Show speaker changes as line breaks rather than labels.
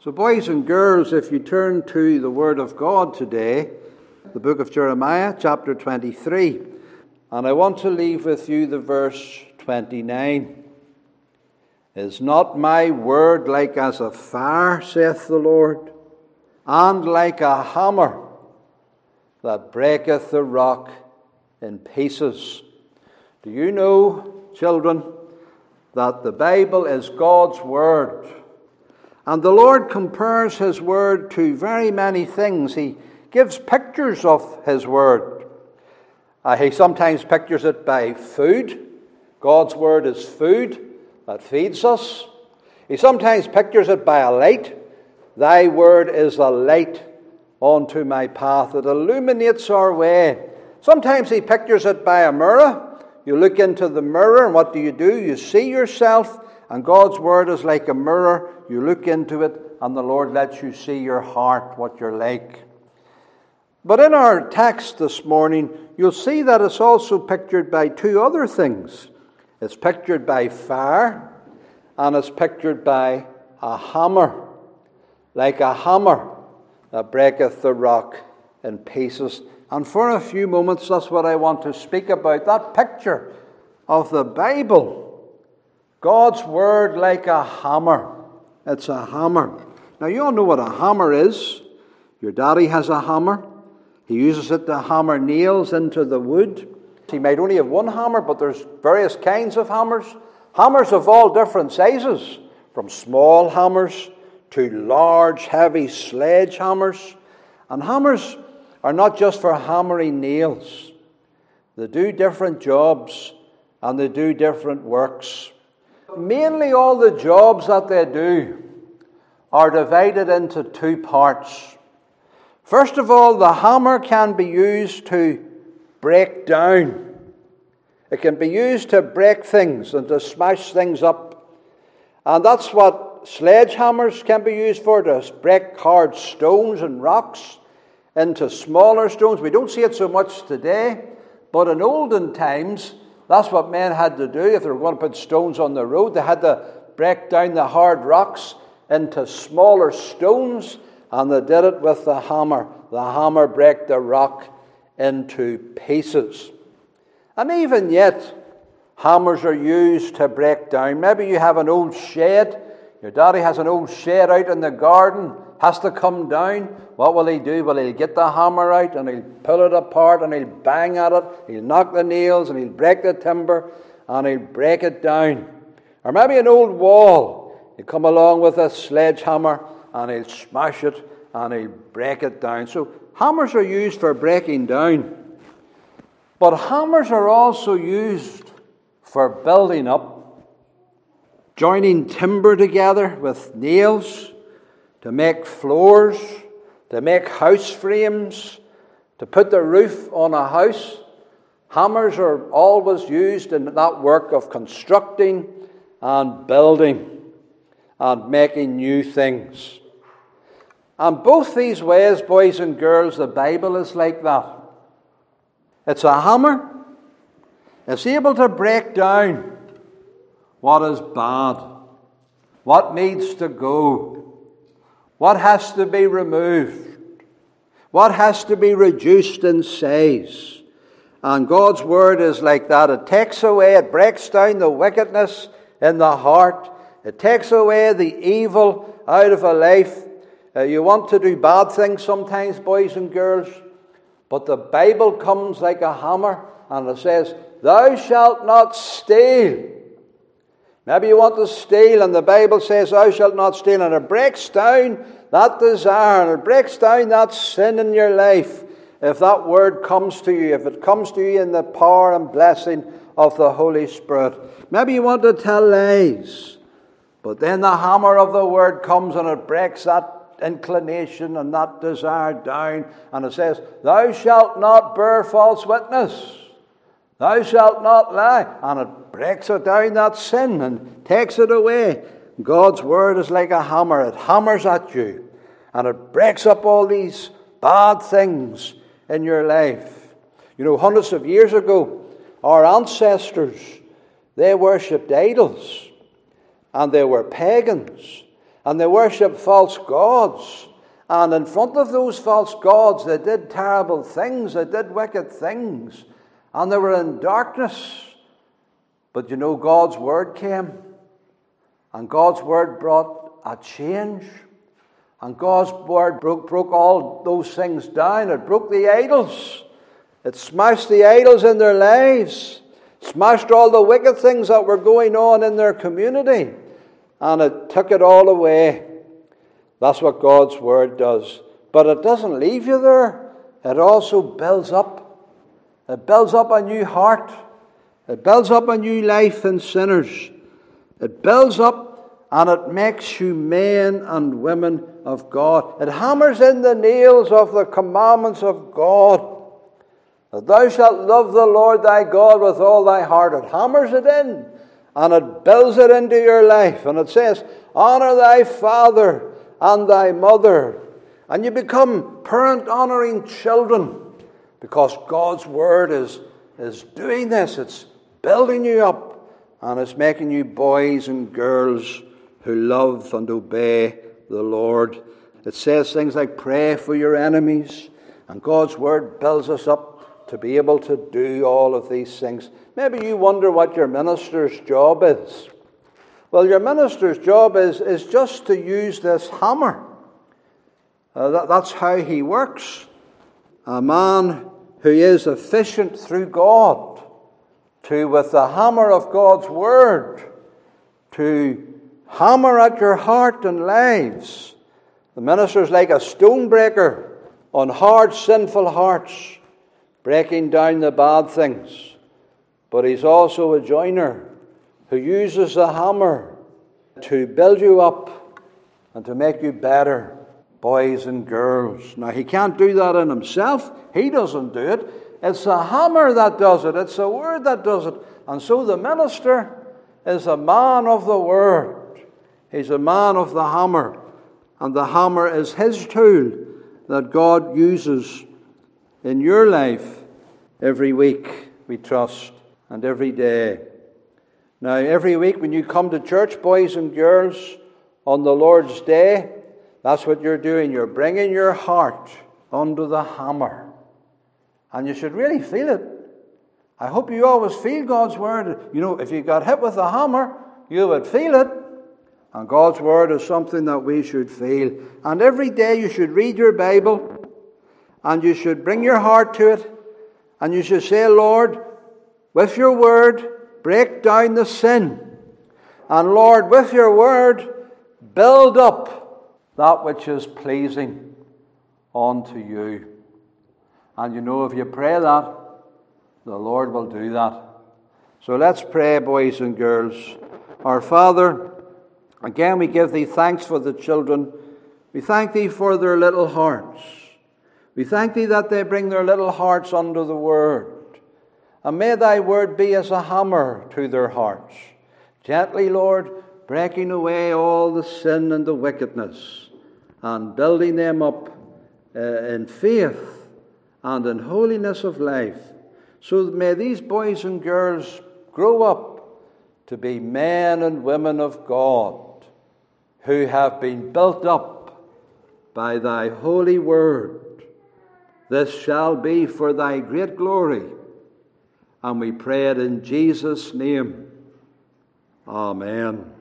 So boys and girls, if you turn to the Word of God today, the book of Jeremiah, chapter 23, and I want to leave with you the verse 29. Is not my word like as a fire, saith the Lord, and like a hammer that breaketh the rock in pieces? Do you know, children, that the Bible is God's word? And the Lord compares His word to very many things. He gives pictures of His word. He sometimes pictures it by food. God's word is food that feeds us. He sometimes pictures it by a light. Thy word is a light unto my path. It illuminates our way. Sometimes He pictures it by a mirror. You look into the mirror and what do? You see yourself. And God's word is like a mirror. You look into it and the Lord lets you see your heart, what you're like. But in our text this morning, you'll see that it's also pictured by two other things. It's pictured by fire and it's pictured by a hammer. Like a hammer that breaketh the rock in pieces. And for a few moments, that's what I want to speak about. That picture of the Bible. God's word like a hammer. It's a hammer. Now you all know what a hammer is. Your daddy has a hammer. He uses it to hammer nails into the wood. He might only have one hammer, but there's various kinds of hammers. Hammers of all different sizes, from small hammers to large, heavy sledgehammers. And hammers are not just for hammering nails. They do different jobs and they do different works. Mainly all the jobs that they do are divided into two parts. First of all, the hammer can be used to break down. It can be used to break things and to smash things up. And that's what sledgehammers can be used for, to break hard stones and rocks into smaller stones. We don't see it so much today, but in olden times, that's what men had to do. If they were going to put stones on the road, they had to break down the hard rocks into smaller stones, and they did it with the hammer. The hammer broke the rock into pieces. And even yet, hammers are used to break down. Maybe you have an old shed. Your daddy has an old shed out in the garden, has to come down. What will he do? Well, he'll get the hammer out and he'll pull it apart and he'll bang at it. He'll knock the nails and he'll break the timber and he'll break it down. Or maybe an old wall. He'll come along with a sledgehammer and he'll smash it and he'll break it down. So hammers are used for breaking down. But hammers are also used for building up. Joining timber together with nails to make floors, to make house frames, to put the roof on a house. Hammers are always used in that work of constructing and building and making new things. And both these ways, boys and girls, the Bible is like that. It's a hammer. It's able to break down what is bad, what needs to go, what has to be removed, what has to be reduced in size. And God's word is like that. It takes away, it breaks down the wickedness in the heart. It takes away the evil out of a life. You want to do bad things sometimes, boys and girls, but the Bible comes like a hammer and it says, thou shalt not steal. Maybe you want to steal and the Bible says, thou shalt not steal. And it breaks down that desire and it breaks down that sin in your life. If that word comes to you, if it comes to you in the power and blessing of the Holy Spirit. Maybe you want to tell lies. But then the hammer of the word comes and it breaks that inclination and that desire down. And it says, thou shalt not bear false witness. Thou shalt not lie. And it breaks it down, that sin, and takes it away. God's word is like a hammer. It hammers at you. And it breaks up all these bad things in your life. You know, hundreds of years ago, our ancestors, they worshipped idols. And they were pagans. And they worshipped false gods. And in front of those false gods, they did terrible things. They did wicked things. And they were in darkness. But you know, God's word came. And God's word brought a change. And God's word broke all those things down. It broke the idols. It smashed the idols in their lives. Smashed all the wicked things that were going on in their community. And it took it all away. That's what God's word does. But it doesn't leave you there. It also builds up. It builds up a new heart. It builds up a new life in sinners. It builds up and it makes you men and women of God. It hammers in the nails of the commandments of God. That thou shalt love the Lord thy God with all thy heart. It hammers it in and it builds it into your life. And it says, honor thy father and thy mother. And you become parent-honoring children because God's word is doing this. It's building you up and it's making you boys and girls who love and obey the Lord. It says things like pray for your enemies. And God's word builds us up to be able to do all of these things. Maybe you wonder what your minister's job is. Well, your minister's job is just to use this hammer. That's how he works. A man who is efficient through God, with the hammer of God's word, to hammer at your heart and lives. The minister's like a stonebreaker on hard, sinful hearts, breaking down the bad things. But he's also a joiner who uses the hammer to build you up and to make you better, boys and girls. Now, he can't do that in himself. He doesn't do it. It's the hammer that does it. It's the word that does it. And so the minister is a man of the word. He's a man of the hammer. And the hammer is his tool that God uses in your life every week, we trust, and every day. Now, every week when you come to church, boys and girls, on the Lord's Day, that's what you're doing. You're bringing your heart under the hammer. And you should really feel it. I hope you always feel God's word. You know, if you got hit with a hammer, you would feel it. And God's word is something that we should feel. And every day you should read your Bible. And you should bring your heart to it. And you should say, Lord, with your word, break down the sin. And Lord, with your word, build up that which is pleasing unto you. And you know, if you pray that, the Lord will do that. So let's pray, boys and girls. Our Father, again we give thee thanks for the children. We thank thee for their little hearts. We thank thee that they bring their little hearts under the word. And may thy word be as a hammer to their hearts. Gently, Lord, breaking away all the sin and the wickedness and building them up in faith and in holiness of life. So may these boys and girls grow up to be men and women of God who have been built up by thy holy word. This shall be for thy great glory. And we pray it in Jesus' name. Amen.